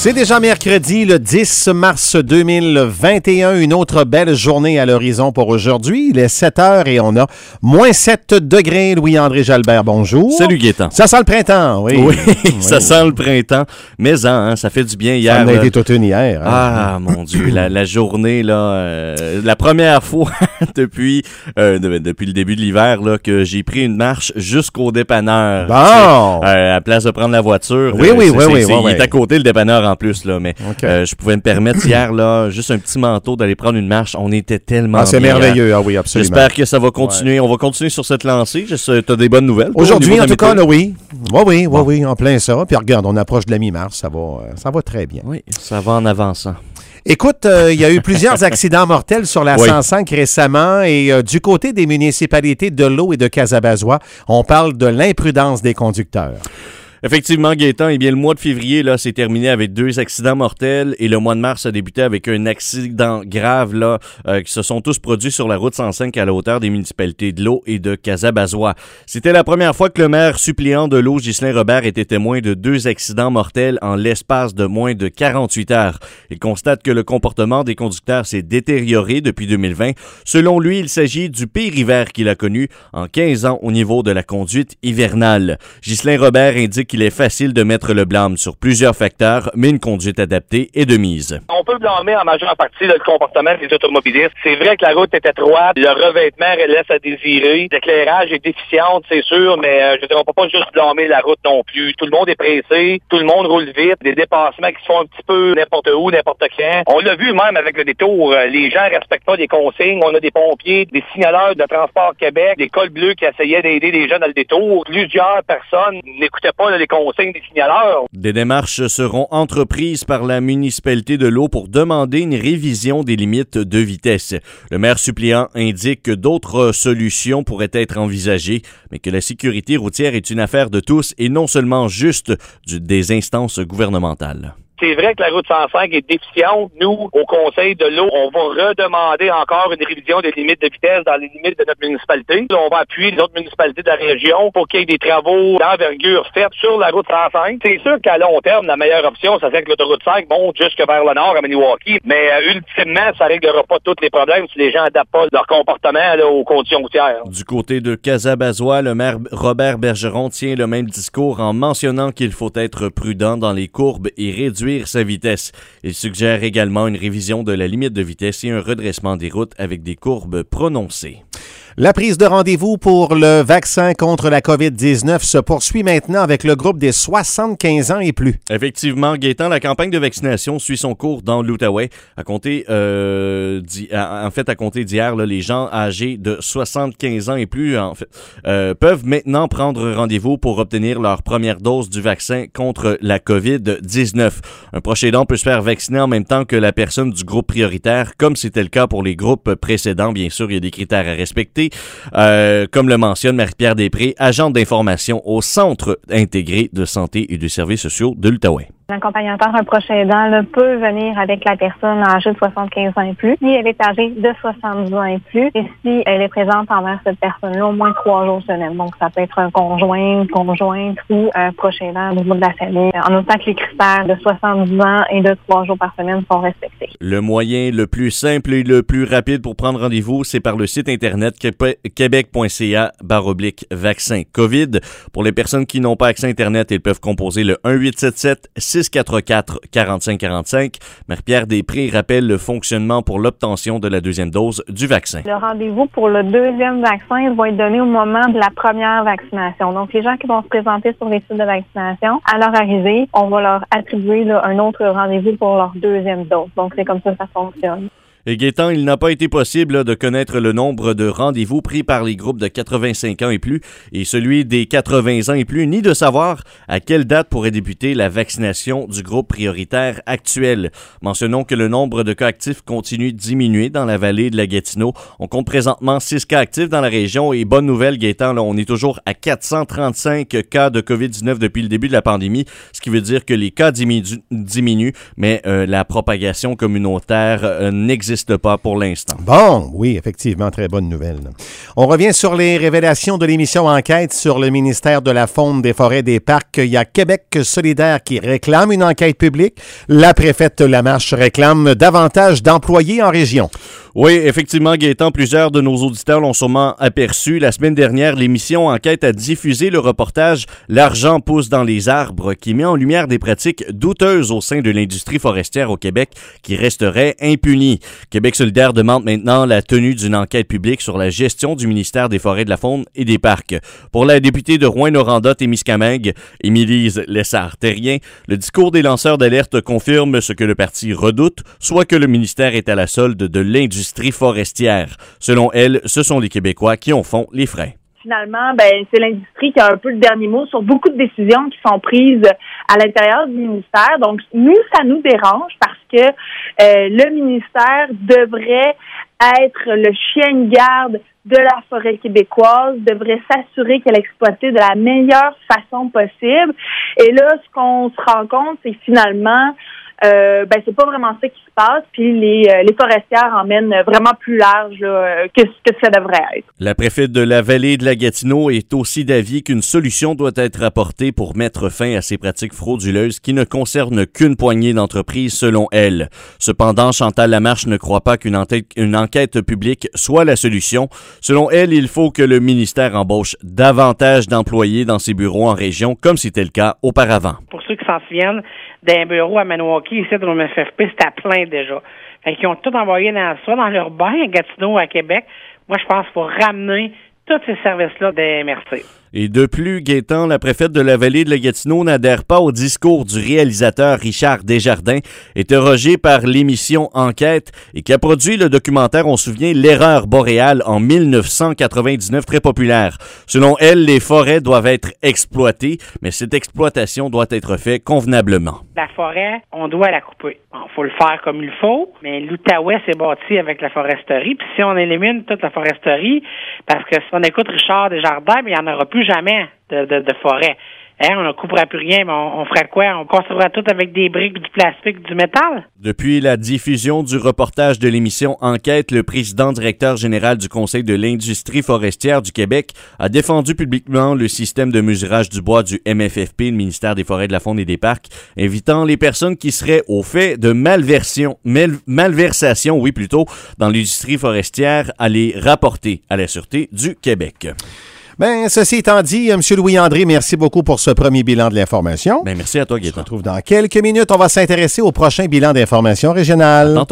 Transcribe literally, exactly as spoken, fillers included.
C'est déjà mercredi, le dix mars deux mille vingt et un. Une autre belle journée à l'horizon pour aujourd'hui. Il est sept heures et on a moins sept degrés. Louis-André Jalbert, bonjour. Salut Gaétan. Ça sent le printemps, oui. Oui, oui. ça sent le printemps. Mais hein, ça fait du bien hier. Ça en a là. été toute une hier. Hein? Ah, mon Dieu, la, la journée, là, euh, la première fois depuis, euh, de, depuis le début de l'hiver, là, que j'ai pris une marche jusqu'au dépanneur. Bon! Euh, à la place de prendre la voiture. Oui, euh, oui, c'est, oui, c'est, oui, c'est, oui, il oui. est à côté, le dépanneur, en plus, là, mais Okay. euh, je pouvais me permettre hier, là, juste un petit manteau d'aller prendre une marche. On était tellement Ah, c'est bien merveilleux. hier. Ah oui, absolument. J'espère que ça va continuer. Ouais. On va continuer sur cette lancée. Tu as des bonnes nouvelles. Aujourd'hui, en tout cas, là, oui. Oui, oui, oui, Bon. oui, en plein ça. Puis regarde, on approche de la mi-mars. Ça va, euh, ça va très bien. Oui, ça va en avançant. Écoute, euh, il y a eu plusieurs accidents mortels sur la Oui. cent cinq récemment et euh, du côté des municipalités de L'Eau et de Casabazois, on parle de l'imprudence des conducteurs. Effectivement, Gaétan, eh bien, le mois de février là, s'est terminé avec deux accidents mortels et le mois de mars a débuté avec un accident grave là, euh, qui se sont tous produits sur la route cent cinq à la hauteur des municipalités de L'Eau et de Casabazois. C'était la première fois que le maire suppléant de L'Eau, Ghislain Robert, était témoin de deux accidents mortels en l'espace de moins de quarante-huit heures. Il constate que le comportement des conducteurs s'est détérioré depuis deux mille vingt. Selon lui, il s'agit du pire hiver qu'il a connu en quinze ans au niveau de la conduite hivernale. Ghislain Robert indique qu'il est facile de mettre le blâme sur plusieurs facteurs, mais une conduite adaptée est de mise. On peut blâmer en majeure partie là, le comportement des automobilistes. C'est vrai que la route est étroite, le revêtement laisse à désirer, l'éclairage est déficient, c'est sûr, mais euh, je veux dire, on peut pas juste blâmer la route non plus. Tout le monde est pressé, tout le monde roule vite, des dépassements qui se font un petit peu n'importe où, n'importe quand. On l'a vu même avec le détour, euh, les gens respectent pas les consignes, on a des pompiers, des signaleurs de Transport Québec, des cols bleus qui essayaient d'aider les gens dans le détour. Plusieurs personnes n'écoutaient pas là, les consignes des signaleurs. Des démarches seront entreprises par la municipalité de L'Eau pour demander une révision des limites de vitesse. Le maire suppléant indique que d'autres solutions pourraient être envisagées, mais que la sécurité routière est une affaire de tous et non seulement juste du, des instances gouvernementales. C'est vrai que la route cent cinq est déficiente. Nous, au Conseil de l'eau, on va redemander encore une révision des limites de vitesse dans les limites de notre municipalité. On va appuyer les autres municipalités de la région pour qu'il y ait des travaux d'envergure faits sur la route cent cinq. C'est sûr qu'à long terme, la meilleure option, ça serait que l'autoroute cinq monte jusque vers le nord à Maniwaki. Mais euh, ultimement, ça ne réglera pas tous les problèmes si les gens n'adaptent pas leur comportement là, aux conditions routières. Du côté de Casabazois, le maire Robert Bergeron tient le même discours en mentionnant qu'il faut être prudent dans les courbes et réduire sa vitesse. Il suggère également une révision de la limite de vitesse et un redressement des routes avec des courbes prononcées. La prise de rendez-vous pour le vaccin contre la covid dix-neuf se poursuit maintenant avec le groupe des soixante-quinze ans et plus. Effectivement, Gaétan, la campagne de vaccination suit son cours dans l'Outaouais. À compter, euh, en fait, à compter d'hier, là, les gens âgés de soixante-quinze ans et plus en fait, euh, peuvent maintenant prendre rendez-vous pour obtenir leur première dose du vaccin contre la covid dix-neuf. Un proche aidant peut se faire vacciner en même temps que la personne du groupe prioritaire, comme c'était le cas pour les groupes précédents. Bien sûr, il y a des critères à respecter. Euh, comme le mentionne Marie-Pierre Després, agente d'information au Centre intégré de santé et de services sociaux de l'Outaouais. L'accompagnateur, un proche aidant, là, peut venir avec la personne âgée de soixante-quinze ans et plus, si elle est âgée de soixante-dix ans et plus, et si elle est présente envers cette personne-là au moins trois jours semaine. Donc, ça peut être un conjoint, une conjointe ou un proche aidant au niveau de la famille, en autant que les critères de soixante-dix ans et de trois jours par semaine sont respectés. Le moyen le plus simple et le plus rapide pour prendre rendez-vous, c'est par le site internet québec.ca barre oblique vaccin COVID. Pour les personnes qui n'ont pas accès à Internet, ils peuvent composer le un huit sept sept six quatre quatre quarante-cinq quarante-cinq. Marie-Pierre Després rappelle le fonctionnement pour l'obtention de la deuxième dose du vaccin. Le rendez-vous pour le deuxième vaccin va être donné au moment de la première vaccination. Donc, les gens qui vont se présenter sur les sites de vaccination, à leur arrivée, on va leur attribuer là, un autre rendez-vous pour leur deuxième dose. Donc, c'est comme ça que ça fonctionne. Et Gaétan, il n'a pas été possible là, de connaître le nombre de rendez-vous pris par les groupes de quatre-vingt-cinq ans et plus et celui des quatre-vingts ans et plus, ni de savoir à quelle date pourrait débuter la vaccination du groupe prioritaire actuel. Mentionnons que le nombre de cas actifs continue de diminuer dans la vallée de la Gatineau. On compte présentement six cas actifs dans la région et bonne nouvelle, Gaétan, là, on est toujours à quatre cent trente-cinq cas de covid dix-neuf depuis le début de la pandémie, ce qui veut dire que les cas diminuent, diminuent mais euh, la propagation communautaire euh, n'existe n'existe pas pour l'instant. Bon, oui, effectivement, très bonne nouvelle. On revient sur les révélations de l'émission Enquête sur le ministère de la Faune, des Forêts et des Parcs. Il y a Québec solidaire qui réclame une enquête publique. La préfète Lamarche réclame davantage d'employés en région. Oui, effectivement, Gaétan, plusieurs de nos auditeurs l'ont sûrement aperçu. La semaine dernière, l'émission Enquête a diffusé le reportage « L'argent pousse dans les arbres » qui met en lumière des pratiques douteuses au sein de l'industrie forestière au Québec qui resteraient impunies. Québec solidaire demande maintenant la tenue d'une enquête publique sur la gestion du ministère des Forêts, de la Faune et des Parcs. Pour la députée de Rouyn-Noranda-Témiscamingue, Émilise Lessard-Terrien, le discours des lanceurs d'alerte confirme ce que le parti redoute, soit que le ministère est à la solde de l'industrie forestière. Selon elle, ce sont les Québécois qui en font les frais. Finalement, ben c'est l'industrie qui a un peu le dernier mot sur beaucoup de décisions qui sont prises à l'intérieur du ministère. Donc, nous, ça nous dérange parce que euh, le ministère devrait être le chien de garde de la forêt québécoise, devrait s'assurer qu'elle est exploitée de la meilleure façon possible. Et là, ce qu'on se rend compte, c'est que finalement, Euh, ben c'est pas vraiment ça qui se passe, puis les, euh, les forestières emmènent vraiment plus large là, que ce que ça devrait être. La préfète de la vallée de la Gatineau est aussi d'avis qu'une solution doit être apportée pour mettre fin à ces pratiques frauduleuses qui ne concernent qu'une poignée d'entreprises selon elle. Cependant, Chantal Lamarche ne croit pas qu'une enquête, une enquête publique soit la solution. Selon elle, il faut que le ministère embauche davantage d'employés dans ses bureaux en région, comme c'était le cas auparavant. Pour ceux qui s'en souviennent, d'un bureau à Maniwaki, ici, dans le M F P, c'était plein déjà. Fait qu'ils ont tout envoyé dans ça, dans leur bain à Gatineau, à Québec. Moi, je pense qu'il faut ramener tous ces services-là des M R C. Et de plus, Gaétan, la préfète de la vallée de la Gatineau n'adhère pas au discours du réalisateur Richard Desjardins, interrogé par l'émission Enquête et qui a produit le documentaire, on se souvient, L'Erreur boréale en dix-neuf cent quatre-vingt-dix-neuf, très populaire. Selon elle, les forêts doivent être exploitées, mais cette exploitation doit être faite convenablement. La forêt, on doit la couper. Bon, faut le faire comme il faut, mais l'Outaouais s'est bâti avec la foresterie, puis si on élimine toute la foresterie, parce que si on écoute Richard Desjardins, il n'y en aura plus jamais de, de, de forêt. Hein, on ne coupera plus rien, mais on, on ferait quoi? On construira tout avec des briques, du plastique, du métal? Depuis la diffusion du reportage de l'émission Enquête, le président directeur général du Conseil de l'industrie forestière du Québec a défendu publiquement le système de mesurage du bois du M F F P, le ministère des Forêts, de la Faune et des Parcs, invitant les personnes qui seraient au fait de malversion, mal, malversation, oui plutôt, dans l'industrie forestière à les rapporter à la Sûreté du Québec. Bien, ceci étant dit, M. Louis-André, merci beaucoup pour ce premier bilan de l'information. Bien, merci à toi, On se Gaétan. retrouve dans quelques minutes. On va s'intéresser au prochain bilan d'information régionale.